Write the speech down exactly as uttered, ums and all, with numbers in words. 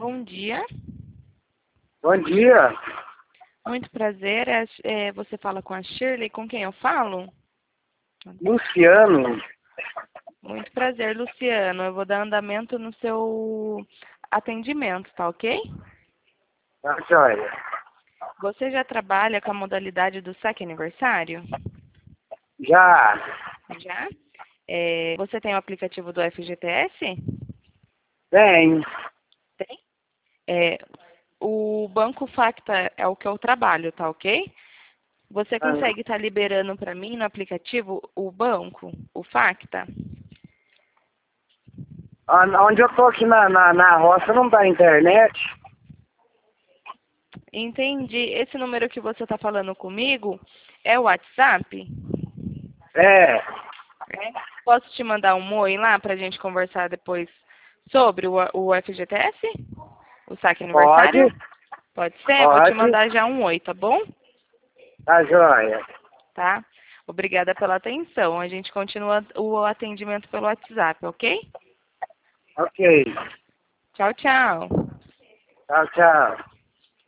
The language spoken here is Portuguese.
bom dia. Bom dia. Muito prazer. É, é, você fala com a Shirley, com quem eu falo? Luciano. Muito prazer, Luciano. Eu vou dar andamento no seu atendimento, tá ok? Tá joia. Você já trabalha com a modalidade do saque aniversário? Já. Já? É, você tem o aplicativo do F G T S? Tem. Tem. É, o Banco Facta é o que eu trabalho, tá ok? Você Ah, consegue estar liberando para mim no aplicativo o banco, o Facta? Onde eu tô aqui na, na, na roça não dá internet. Entendi. Esse número que você está falando comigo é o WhatsApp? É. É. Posso te mandar um oi lá para a gente conversar depois sobre o, o F G T S? O saque Pode. aniversário? Pode ser? Vou te Pode. mandar já um oi, tá bom? Tá joia. Tá? Obrigada pela atenção. A gente continua o atendimento pelo WhatsApp, ok? Ok. Tchau, tchau. Tchau, tchau.